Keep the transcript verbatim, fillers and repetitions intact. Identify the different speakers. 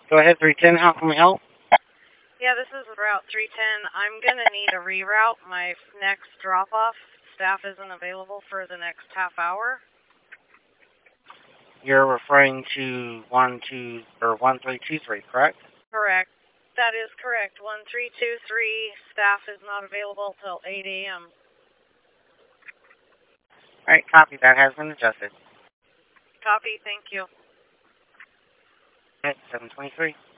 Speaker 1: Go ahead, three ten. How can we help?
Speaker 2: Yeah, this is Route three ten. I'm going to need a reroute. My next drop-off staff isn't available for the next half hour.
Speaker 1: You're referring to one two or one three two three, correct?
Speaker 2: Correct. That is correct. one three two three, staff is not available till eight A M
Speaker 1: All right, copy. That has been adjusted.
Speaker 2: Copy, thank you.
Speaker 1: All right, seven twenty-three.